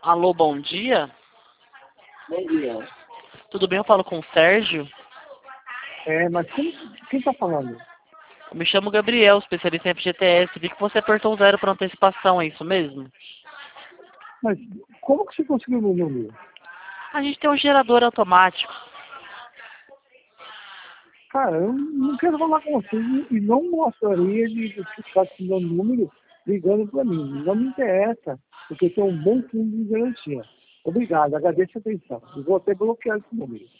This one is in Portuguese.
Alô, bom dia. Bom dia. Tudo bem? Eu falo com o Sérgio. Mas quem está falando? Eu me chamo Gabriel, especialista em FGTS. Vi que você apertou o 0 para antecipação, é isso mesmo? Mas como que você conseguiu o meu número? A gente tem um gerador automático. Cara, eu não quero falar com você e não gostaria de ficar com o meu número ligando para mim. Não me interessa, porque eu tenho um bom fundo de garantia. Obrigado, agradeço a atenção. Eu vou até bloquear esse número.